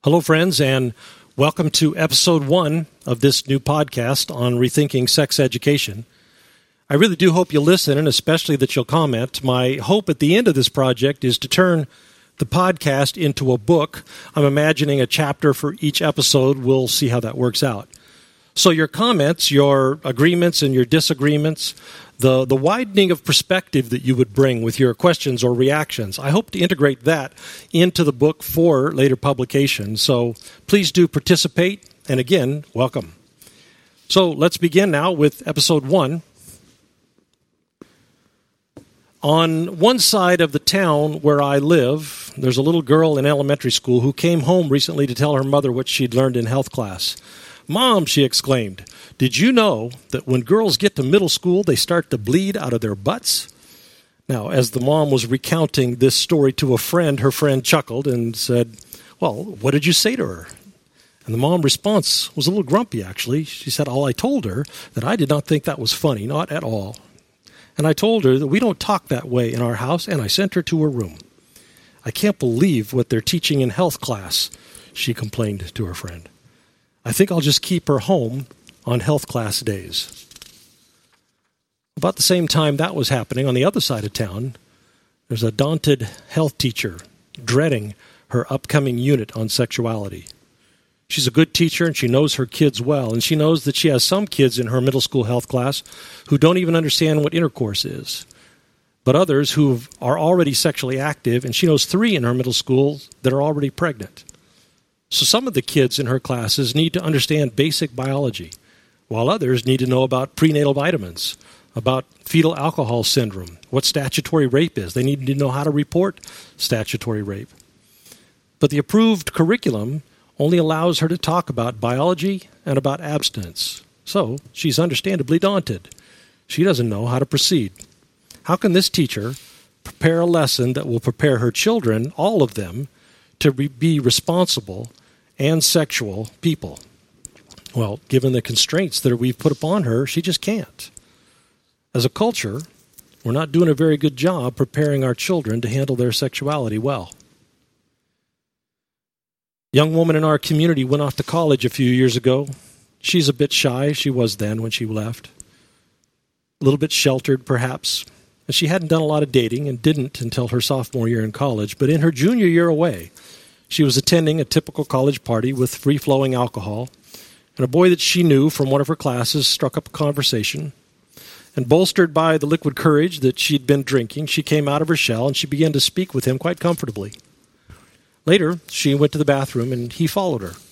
Hello, friends, and welcome to episode 1 of this new podcast on rethinking sex education. I really do hope you'll listen, and especially that you'll comment. My hope at the end of this project is to turn the podcast into a book. I'm imagining a chapter for each episode. We'll see how that works out. So your comments, your agreements, and your disagreements, the widening of perspective that you would bring with your questions or reactions, I hope to integrate that into the book for later publication. So please do participate, and again, welcome. So let's begin now with episode 1. On one side of the town where I live, there's a little girl in elementary school who came home recently to tell her mother what she'd learned in health class. "Mom," she exclaimed, "did you know that when girls get to middle school, they start to bleed out of their butts?" Now, as the mom was recounting this story to a friend, her friend chuckled and said, "Well, what did you say to her?" And the mom's response was a little grumpy, actually. She said, I told her that I did not think that was funny, not at all. And I told her that we don't talk that way in our house, and I sent her to her room. "I can't believe what they're teaching in health class," she complained to her friend. "I think I'll just keep her home on health class days." About the same time that was happening, on the other side of town, there's a daunted health teacher dreading her upcoming unit on sexuality. She's a good teacher, and she knows her kids well, and she knows that she has some kids in her middle school health class who don't even understand what intercourse is, but others who are already sexually active, and she knows 3 in her middle school that are already pregnant. So some of the kids in her classes need to understand basic biology, while others need to know about prenatal vitamins, about fetal alcohol syndrome, what statutory rape is. They need to know how to report statutory rape. But the approved curriculum only allows her to talk about biology and about abstinence. So she's understandably daunted. She doesn't know how to proceed. How can this teacher prepare a lesson that will prepare her children, all of them, to be responsible and sexual people? Well, given the constraints that we've put upon her, she just can't. As a culture, we're not doing a very good job preparing our children to handle their sexuality well. A young woman in our community went off to college a few years ago. She's a bit shy. She was then when she left. A little bit sheltered, perhaps. And she hadn't done a lot of dating and didn't until her sophomore year in college. But in her junior year away, she was attending a typical college party with free-flowing alcohol, and a boy that she knew from one of her classes struck up a conversation. And bolstered by the liquid courage that she'd been drinking, she came out of her shell and she began to speak with him quite comfortably. Later, she went to the bathroom and he followed her.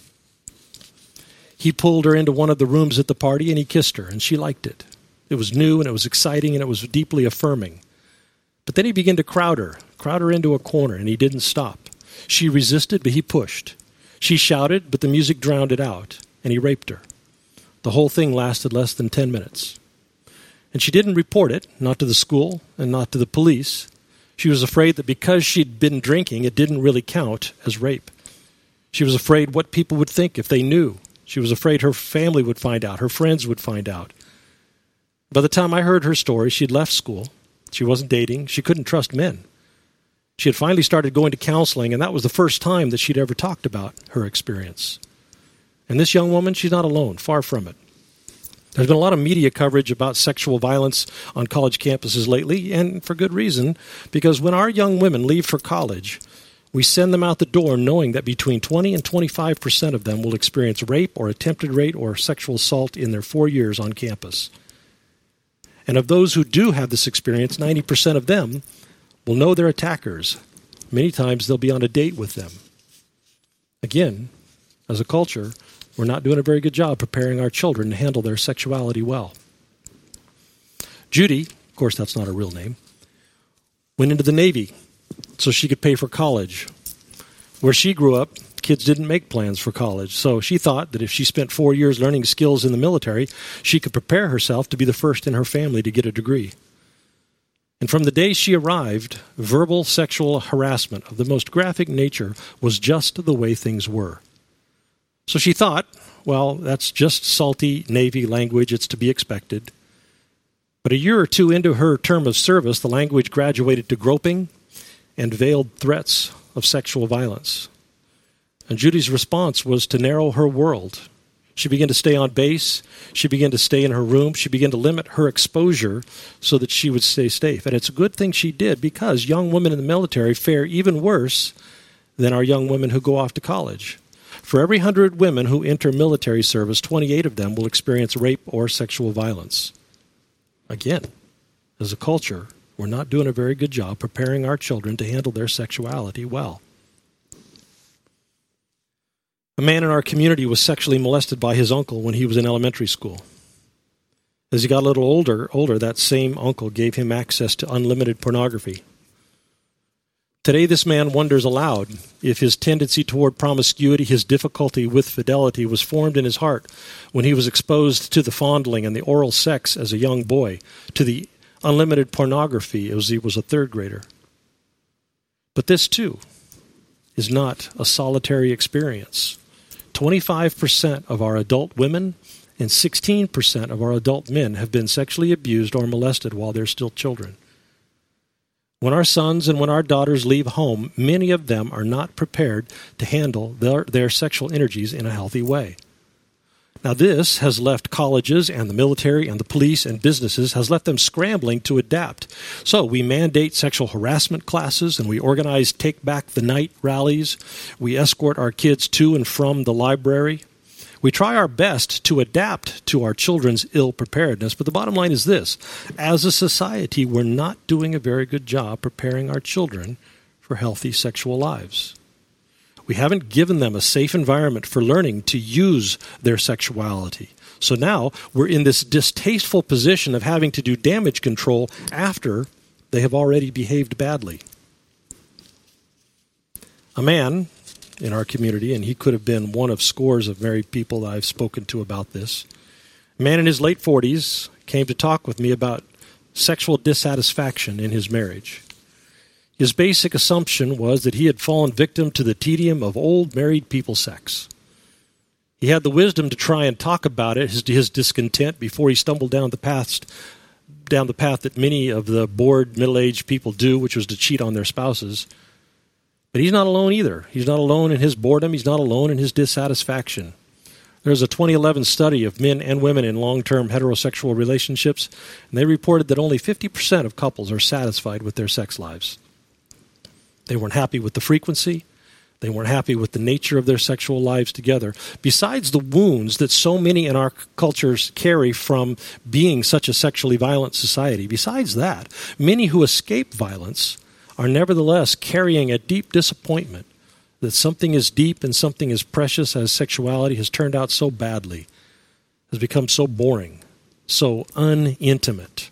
He pulled her into one of the rooms at the party and he kissed her, and she liked it. It was new and it was exciting and it was deeply affirming. But then he began to crowd her into a corner, and he didn't stop. She resisted, but he pushed. She shouted, but the music drowned it out, and he raped her. The whole thing lasted less than 10 minutes. And she didn't report it, not to the school and not to the police. She was afraid that because she'd been drinking, it didn't really count as rape. She was afraid what people would think if they knew. She was afraid her family would find out, her friends would find out. By the time I heard her story, she'd left school. She wasn't dating. She couldn't trust men. She had finally started going to counseling, and that was the first time that she'd ever talked about her experience. And this young woman, she's not alone, far from it. There's been a lot of media coverage about sexual violence on college campuses lately, and for good reason, because when our young women leave for college, we send them out the door knowing that between 20 and 25% of them will experience rape or attempted rape or sexual assault in their 4 years on campus. And of those who do have this experience, 90% of them will know their attackers. Many times they'll be on a date with them. Again, as a culture, we're not doing a very good job preparing our children to handle their sexuality well. Judy, of course that's not her real name, went into the Navy so she could pay for college. Where she grew up, kids didn't make plans for college, so she thought that if she spent 4 years learning skills in the military, she could prepare herself to be the first in her family to get a degree. And from the day she arrived, verbal sexual harassment of the most graphic nature was just the way things were. So she thought, well, that's just salty Navy language, it's to be expected. But a year or two into her term of service, the language graduated to groping and veiled threats of sexual violence. And Judy's response was to narrow her world. She began to stay on base. She began to stay in her room. She began to limit her exposure so that she would stay safe. And it's a good thing she did, because young women in the military fare even worse than our young women who go off to college. For every 100 women who enter military service, 28 of them will experience rape or sexual violence. Again, as a culture, we're not doing a very good job preparing our children to handle their sexuality well. A man in our community was sexually molested by his uncle when he was in elementary school. As he got a little older, that same uncle gave him access to unlimited pornography. Today, this man wonders aloud if his tendency toward promiscuity, his difficulty with fidelity, was formed in his heart when he was exposed to the fondling and the oral sex as a young boy, to the unlimited pornography as he was a third grader. But this, too, is not a solitary experience. 25% of our adult women and 16% of our adult men have been sexually abused or molested while they're still children. When our sons and when our daughters leave home, many of them are not prepared to handle their sexual energies in a healthy way. Now, this has left colleges and the military and the police and businesses, has left them scrambling to adapt. So we mandate sexual harassment classes, and we organize Take Back the Night rallies. We escort our kids to and from the library. We try our best to adapt to our children's ill-preparedness, but the bottom line is this. As a society, we're not doing a very good job preparing our children for healthy sexual lives. We haven't given them a safe environment for learning to use their sexuality. So now we're in this distasteful position of having to do damage control after they have already behaved badly. A man in our community, and he could have been one of scores of married people that I've spoken to about this, a man in his late 40s came to talk with me about sexual dissatisfaction in his marriage. His basic assumption was that he had fallen victim to the tedium of old married people sex. He had the wisdom to try and talk about it, his discontent, before he stumbled down the path that many of the bored middle-aged people do, which was to cheat on their spouses. But he's not alone either. He's not alone in his boredom. He's not alone in his dissatisfaction. There's a 2011 study of men and women in long-term heterosexual relationships, and they reported that only 50% of couples are satisfied with their sex lives. They weren't happy with the frequency. They weren't happy with the nature of their sexual lives together. Besides the wounds that so many in our cultures carry from being such a sexually violent society, besides that, many who escape violence are nevertheless carrying a deep disappointment that something as deep and something as precious as sexuality has turned out so badly, has become so boring, so unintimate.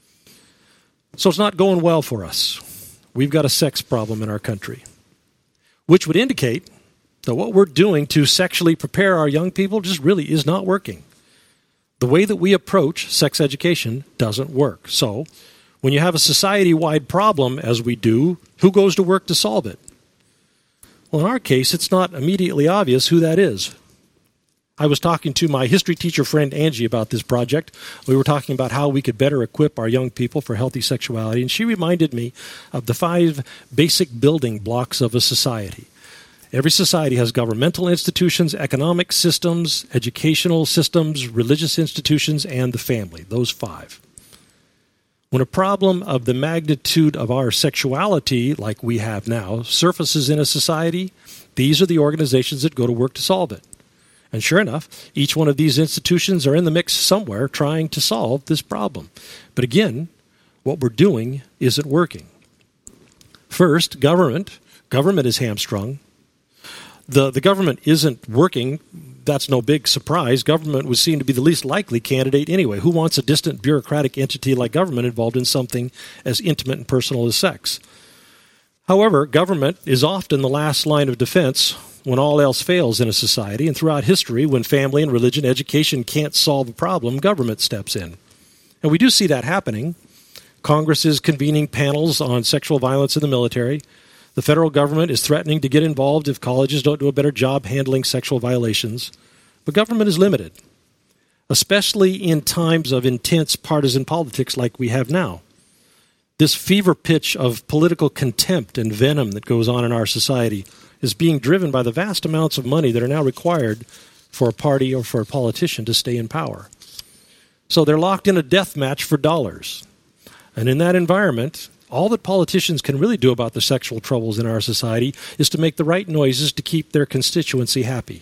So it's not going well for us. We've got a sex problem in our country, which would indicate that what we're doing to sexually prepare our young people just really is not working. The way that we approach sex education doesn't work. So when you have a society-wide problem, as we do, who goes to work to solve it? Well, in our case, it's not immediately obvious who that is. I was talking to my history teacher friend Angie about this project. We were talking about how we could better equip our young people for healthy sexuality, and she reminded me of the 5 basic building blocks of a society. Every society has governmental institutions, economic systems, educational systems, religious institutions, and the family, those 5. When a problem of the magnitude of our sexuality, like we have now, surfaces in a society, these are the organizations that go to work to solve it. And sure enough, each one of these institutions are in the mix somewhere trying to solve this problem. But again, what we're doing isn't working. First, government. Government is hamstrung. The government isn't working. That's no big surprise. Government would seem to be the least likely candidate anyway. Who wants a distant bureaucratic entity like government involved in something as intimate and personal as sex? However, government is often the last line of defense when all else fails in a society, and throughout history, when family and religion, education can't solve a problem, government steps in. And we do see that happening. Congress is convening panels on sexual violence in the military. The federal government is threatening to get involved if colleges don't do a better job handling sexual violations. But government is limited, especially in times of intense partisan politics like we have now. This fever pitch of political contempt and venom that goes on in our society is being driven by the vast amounts of money that are now required for a party or for a politician to stay in power. So they're locked in a death match for dollars. And in that environment, all that politicians can really do about the sexual troubles in our society is to make the right noises to keep their constituency happy.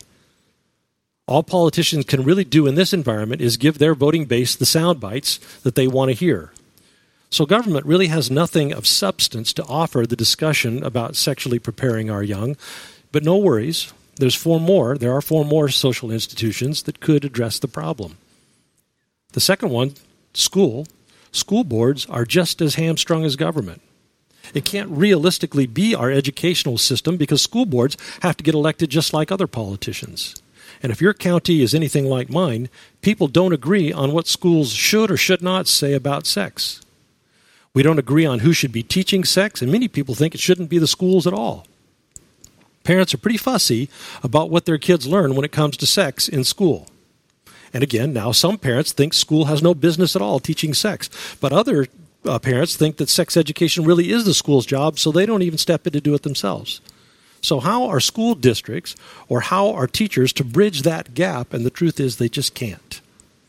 All politicians can really do in this environment is give their voting base the sound bites that they want to hear. So government really has nothing of substance to offer the discussion about sexually preparing our young. But no worries, there are 4 more social institutions that could address the problem. The second one, school. School boards are just as hamstrung as government. It can't realistically be our educational system because school boards have to get elected just like other politicians. And if your county is anything like mine, people don't agree on what schools should or should not say about sex. We don't agree on who should be teaching sex, and many people think it shouldn't be the schools at all. Parents are pretty fussy about what their kids learn when it comes to sex in school. And again, now some parents think school has no business at all teaching sex, but other parents think that sex education really is the school's job, so they don't even step in to do it themselves. So how are school districts or how are teachers to bridge that gap? And the truth is they just can't.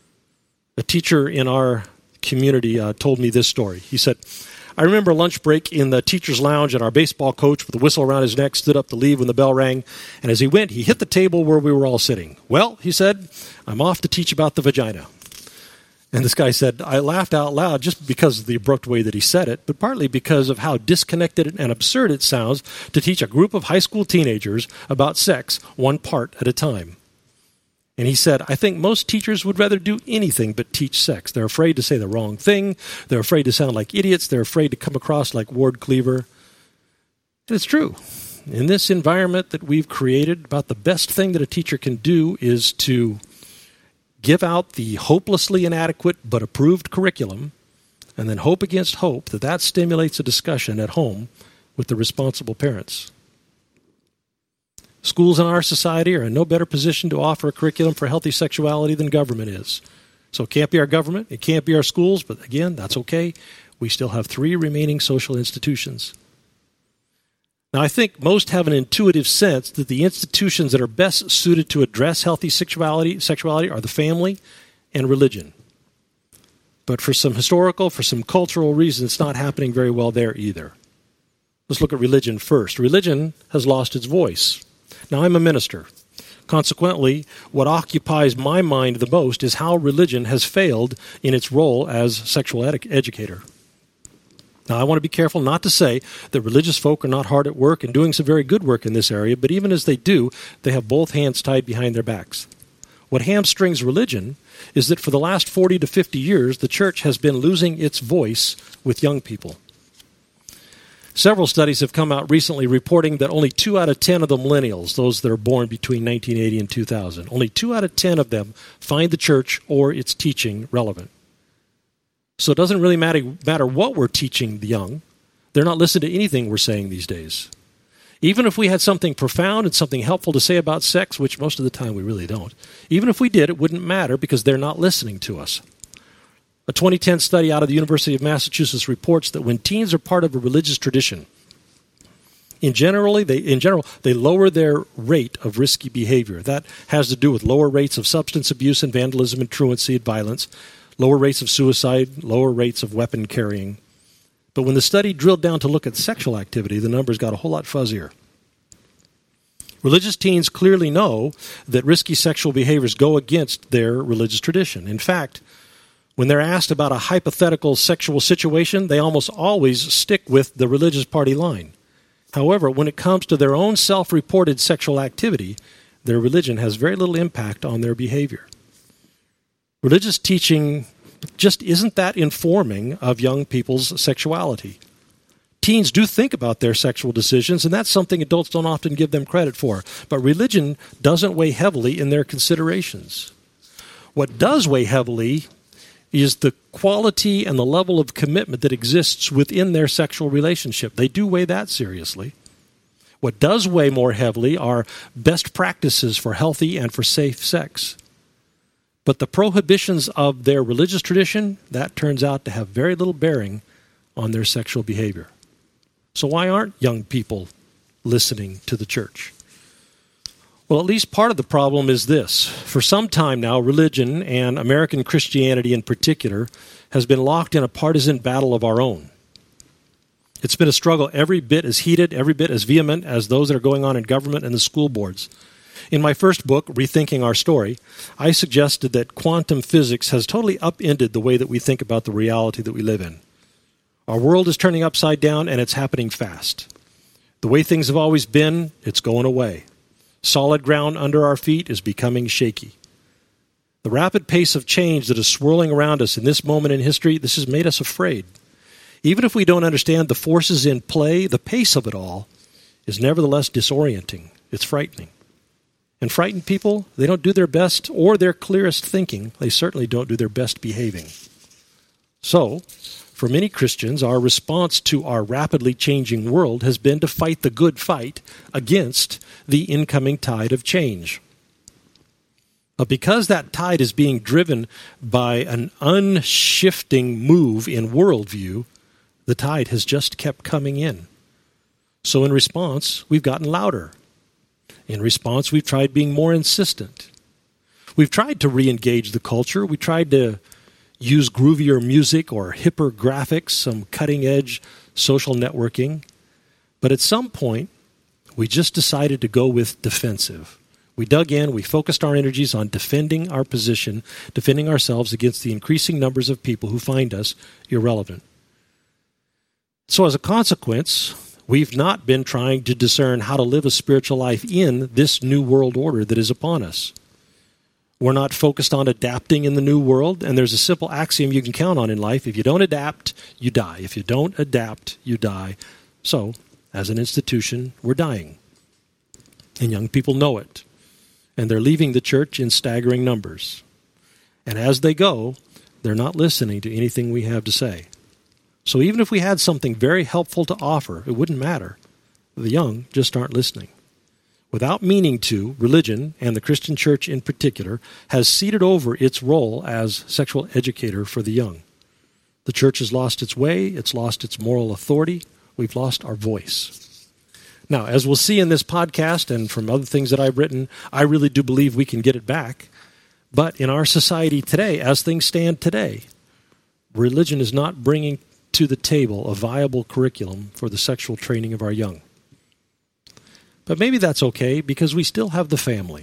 A teacher in our community told me this story. He said, I remember a lunch break in the teacher's lounge, and our baseball coach with a whistle around his neck stood up to leave when the bell rang. And as he went, he hit the table where we were all sitting. Well, he said, I'm off to teach about the vagina. And this guy said, I laughed out loud just because of the abrupt way that he said it, but partly because of how disconnected and absurd it sounds to teach a group of high school teenagers about sex one part at a time. And he said, I think most teachers would rather do anything but teach sex. They're afraid to say the wrong thing. They're afraid to sound like idiots. They're afraid to come across like Ward Cleaver. And it's true. In this environment that we've created, about the best thing that a teacher can do is to give out the hopelessly inadequate but approved curriculum, and then hope against hope that stimulates a discussion at home with the responsible parents. Schools in our society are in no better position to offer a curriculum for healthy sexuality than government is. So it can't be our government, it can't be our schools, but again, that's okay. We still have 3 remaining social institutions. Now, I think most have an intuitive sense that the institutions that are best suited to address healthy sexuality are the family and religion. But for some cultural reasons, it's not happening very well there either. Let's look at religion first. Religion has lost its voice. Now, I'm a minister. Consequently, what occupies my mind the most is how religion has failed in its role as sexual educator. Now, I want to be careful not to say that religious folk are not hard at work and doing some very good work in this area, but even as they do, they have both hands tied behind their backs. What hamstrings religion is that for the last 40 to 50 years, the church has been losing its voice with young people. Several studies have come out recently reporting that only 2 out of 10 of the millennials, those that are born between 1980 and 2000, only 2 out of 10 of them find the church or its teaching relevant. So it doesn't really matter what we're teaching the young. They're not listening to anything we're saying these days. Even if we had something profound and something helpful to say about sex, which most of the time we really don't, even if we did, it wouldn't matter because they're not listening to us. A 2010 study out of the University of Massachusetts reports that when teens are part of a religious tradition, in general, they lower their rate of risky behavior. That has to do with lower rates of substance abuse and vandalism and truancy and violence, lower rates of suicide, lower rates of weapon carrying. But when the study drilled down to look at sexual activity, the numbers got a whole lot fuzzier. Religious teens clearly know that risky sexual behaviors go against their religious tradition. In fact, when they're asked about a hypothetical sexual situation, they almost always stick with the religious party line. However, when it comes to their own self-reported sexual activity, their religion has very little impact on their behavior. Religious teaching just isn't that informing of young people's sexuality. Teens do think about their sexual decisions, and that's something adults don't often give them credit for. But religion doesn't weigh heavily in their considerations. What does weigh heavily is the quality and the level of commitment that exists within their sexual relationship. They do weigh that seriously. What does weigh more heavily are best practices for healthy and for safe sex. But the prohibitions of their religious tradition, that turns out to have very little bearing on their sexual behavior. So why aren't young people listening to the church? Well, at least part of the problem is this. For some time now, religion, and American Christianity in particular, has been locked in a partisan battle of our own. It's been a struggle every bit as heated, every bit as vehement as those that are going on in government and the school boards. In my first book, Rethinking Our Story, I suggested that quantum physics has totally upended the way that we think about the reality that we live in. Our world is turning upside down, and it's happening fast. The way things have always been, it's going away. Solid ground under our feet is becoming shaky. The rapid pace of change that is swirling around us in this moment in history, this has made us afraid. Even if we don't understand the forces in play, the pace of it all is nevertheless disorienting. It's frightening. And frightened people, they don't do their best or their clearest thinking. They certainly don't do their best behaving. So, for many Christians, our response to our rapidly changing world has been to fight the good fight against the incoming tide of change. But because that tide is being driven by an unshifting move in worldview, the tide has just kept coming in. So in response, we've gotten louder. In response, we've tried being more insistent. We've tried to re-engage the culture. We tried to use groovier music or hipper graphics, some cutting-edge social networking. But at some point, we just decided to go with defensive. We dug in, we focused our energies on defending our position, defending ourselves against the increasing numbers of people who find us irrelevant. So as a consequence, we've not been trying to discern how to live a spiritual life in this new world order that is upon us. We're not focused on adapting in the new world, and there's a simple axiom you can count on in life. If you don't adapt, you die. If you don't adapt, you die. So, as an institution, we're dying. And young people know it. And they're leaving the church in staggering numbers. And as they go, they're not listening to anything we have to say. So even if we had something very helpful to offer, it wouldn't matter. The young just aren't listening. Without meaning to, religion, and the Christian church in particular, has ceded over its role as sexual educator for the young. The church has lost its way, it's lost its moral authority, we've lost our voice. Now, as we'll see in this podcast and from other things that I've written, I really do believe we can get it back. But in our society today, as things stand today, religion is not bringing to the table a viable curriculum for the sexual training of our young. But maybe that's okay because we still have the family.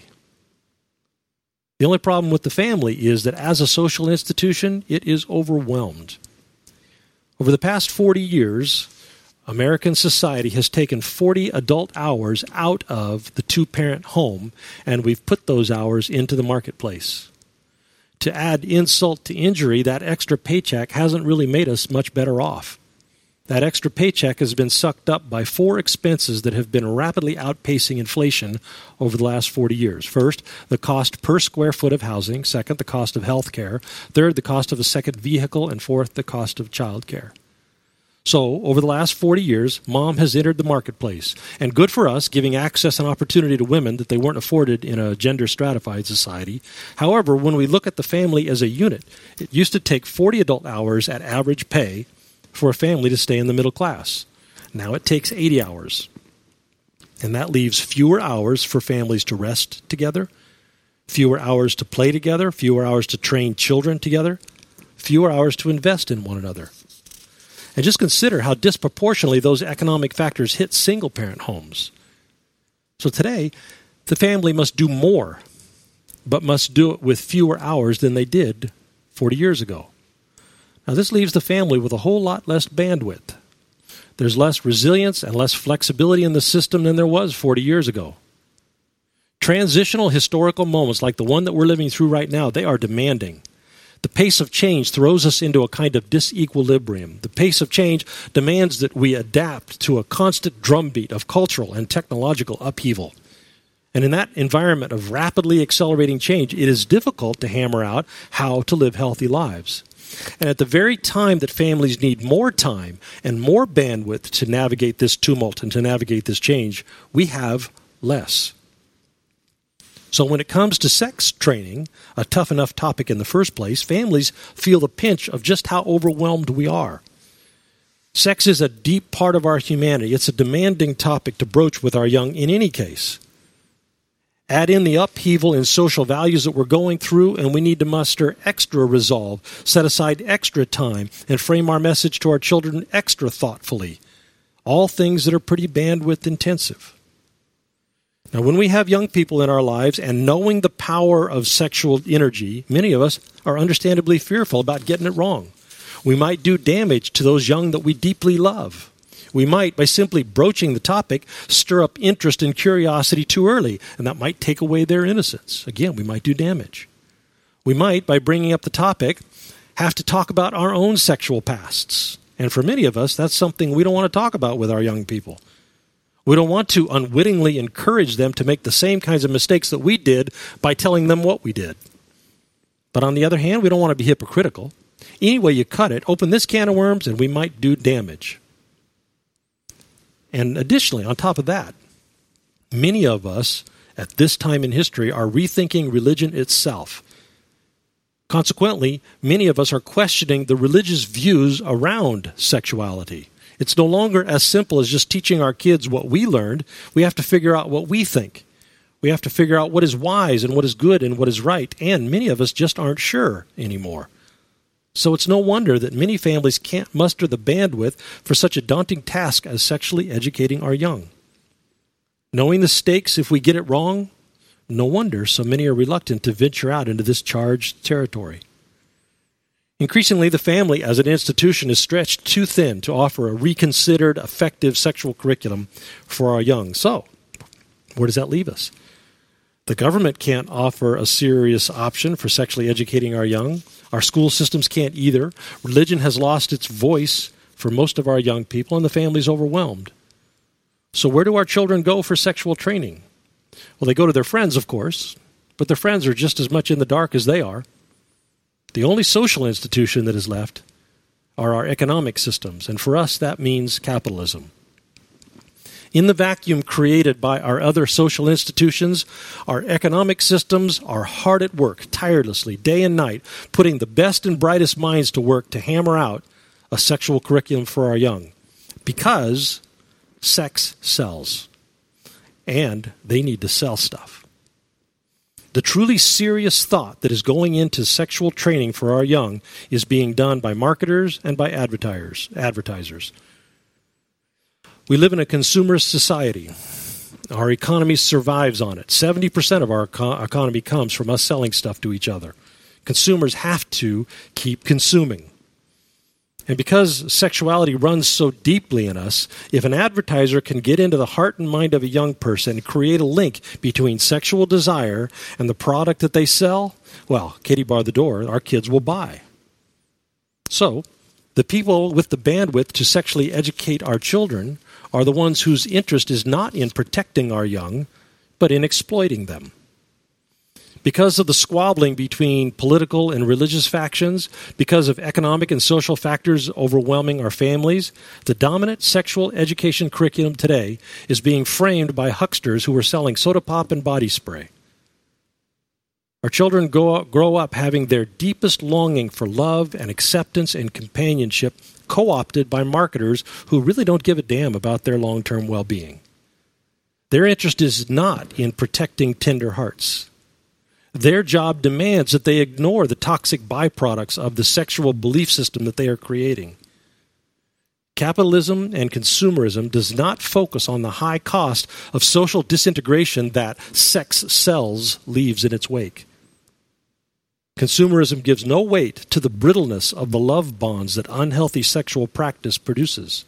The only problem with the family is that as a social institution, it is overwhelmed. Over the past 40 years, American society has taken 40 adult hours out of the two-parent home, and we've put those hours into the marketplace. To add insult to injury, that extra paycheck hasn't really made us much better off. That extra paycheck has been sucked up by four expenses that have been rapidly outpacing inflation over the last 40 years. First, the cost per square foot of housing. Second, the cost of health care. Third, the cost of a second vehicle. And fourth, the cost of child care. So, over the last 40 years, mom has entered the marketplace. And good for us, giving access and opportunity to women that they weren't afforded in a gender-stratified society. However, when we look at the family as a unit, it used to take 40 adult hours at average pay for a family to stay in the middle class. Now it takes 80 hours. And that leaves fewer hours for families to rest together, fewer hours to play together, fewer hours to train children together, fewer hours to invest in one another. And just consider how disproportionately those economic factors hit single-parent homes. So today, the family must do more, but must do it with fewer hours than they did 40 years ago. Now, this leaves the family with a whole lot less bandwidth. There's less resilience and less flexibility in the system than there was 40 years ago. Transitional historical moments like the one that we're living through right now, they are demanding. The pace of change throws us into a kind of disequilibrium. The pace of change demands that we adapt to a constant drumbeat of cultural and technological upheaval. And in that environment of rapidly accelerating change, it is difficult to hammer out how to live healthy lives. And at the very time that families need more time and more bandwidth to navigate this tumult and to navigate this change, we have less. So when it comes to sex training, a tough enough topic in the first place, families feel the pinch of just how overwhelmed we are. Sex is a deep part of our humanity. It's a demanding topic to broach with our young in any case. Add in the upheaval in social values that we're going through, and we need to muster extra resolve, set aside extra time, and frame our message to our children extra thoughtfully. All things that are pretty bandwidth intensive. Now, when we have young people in our lives and knowing the power of sexual energy, many of us are understandably fearful about getting it wrong. We might do damage to those young that we deeply love. We might, by simply broaching the topic, stir up interest and curiosity too early, and that might take away their innocence. Again, we might do damage. We might, by bringing up the topic, have to talk about our own sexual pasts. And for many of us, that's something we don't want to talk about with our young people. We don't want to unwittingly encourage them to make the same kinds of mistakes that we did by telling them what we did. But on the other hand, we don't want to be hypocritical. Any way you cut it, open this can of worms and we might do damage. And additionally, on top of that, many of us at this time in history are rethinking religion itself. Consequently, many of us are questioning the religious views around sexuality. It's no longer as simple as just teaching our kids what we learned. We have to figure out what we think. We have to figure out what is wise and what is good and what is right. And many of us just aren't sure anymore. So it's no wonder that many families can't muster the bandwidth for such a daunting task as sexually educating our young. Knowing the stakes if we get it wrong, no wonder so many are reluctant to venture out into this charged territory. Increasingly, the family as an institution is stretched too thin to offer a reconsidered, effective sexual curriculum for our young. So, where does that leave us? The government can't offer a serious option for sexually educating our young. Our school systems can't either. Religion has lost its voice for most of our young people, and the family's overwhelmed. So where do our children go for sexual training? Well, they go to their friends, of course, but their friends are just as much in the dark as they are. The only social institution that is left are our economic systems, and for us that means capitalism. In the vacuum created by our other social institutions, our economic systems are hard at work, tirelessly, day and night, putting the best and brightest minds to work to hammer out a sexual curriculum for our young. Because sex sells, and they need to sell stuff. The truly serious thought that is going into sexual training for our young is being done by marketers and by advertisers. We live in a consumerist society. Our economy survives on it. 70% of our economy comes from us selling stuff to each other. Consumers have to keep consuming. And because sexuality runs so deeply in us, if an advertiser can get into the heart and mind of a young person and create a link between sexual desire and the product that they sell, well, Katie bar the door, our kids will buy. So, the people with the bandwidth to sexually educate our children are the ones whose interest is not in protecting our young, but in exploiting them. Because of the squabbling between political and religious factions, because of economic and social factors overwhelming our families, the dominant sexual education curriculum today is being framed by hucksters who are selling soda pop and body spray. Our children grow up having their deepest longing for love and acceptance and companionship co-opted by marketers who really don't give a damn about their long-term well-being. Their interest is not in protecting tender hearts. Their job demands that they ignore the toxic byproducts of the sexual belief system that they are creating. Capitalism and consumerism does not focus on the high cost of social disintegration that sex sells leaves in its wake. Consumerism gives no weight to the brittleness of the love bonds that unhealthy sexual practice produces.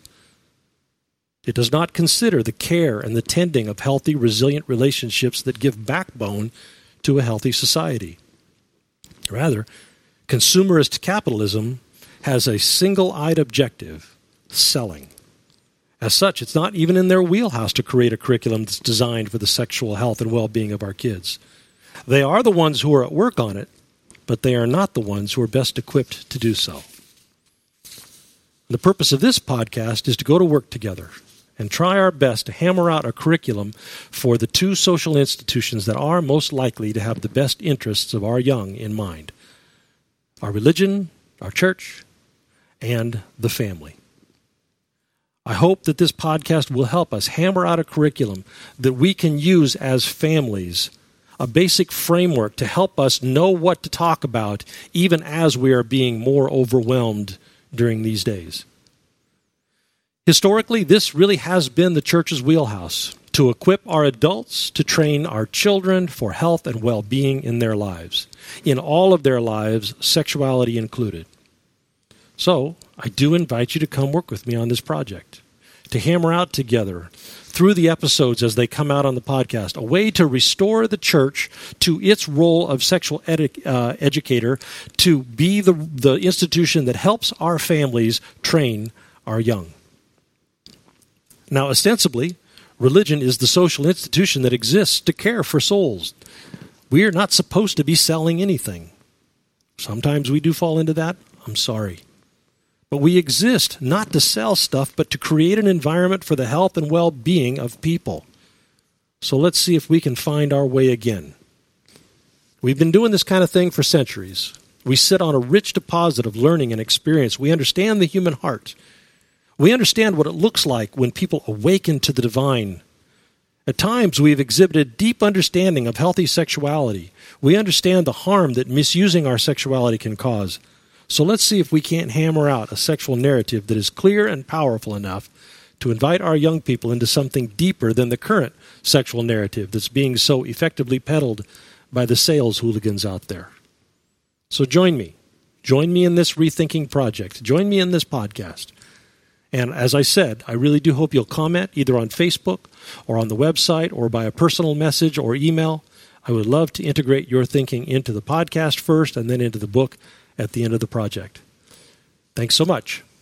It does not consider the care and the tending of healthy, resilient relationships that give backbone to a healthy society. Rather, consumerist capitalism has a single-eyed objective: selling. As such, it's not even in their wheelhouse to create a curriculum that's designed for the sexual health and well-being of our kids. They are the ones who are at work on it, but they are not the ones who are best equipped to do so. The purpose of this podcast is to go to work together and try our best to hammer out a curriculum for the two social institutions that are most likely to have the best interests of our young in mind: our religion, our church, and the family. I hope that this podcast will help us hammer out a curriculum that we can use as families, a basic framework to help us know what to talk about even as we are being more overwhelmed during these days. Historically, this really has been the church's wheelhouse, to equip our adults to train our children for health and well-being in their lives, in all of their lives, sexuality included. So, I do invite you to come work with me on this project, to hammer out together through the episodes as they come out on the podcast, a way to restore the church to its role of sexual educator, to be the institution that helps our families train our young. Now, ostensibly, religion is the social institution that exists to care for souls. We are not supposed to be selling anything. Sometimes we do fall into that. I'm sorry. But we exist not to sell stuff, but to create an environment for the health and well-being of people. So let's see if we can find our way again. We've been doing this kind of thing for centuries. We sit on a rich deposit of learning and experience. We understand the human heart. We understand what it looks like when people awaken to the divine. At times, we've exhibited deep understanding of healthy sexuality. We understand the harm that misusing our sexuality can cause. So let's see if we can't hammer out a sexual narrative that is clear and powerful enough to invite our young people into something deeper than the current sexual narrative that's being so effectively peddled by the sales hooligans out there. So join me. Join me in this rethinking project. Join me in this podcast. And as I said, I really do hope you'll comment either on Facebook or on the website or by a personal message or email. I would love to integrate your thinking into the podcast first and then into the book at the end of the project. Thanks so much.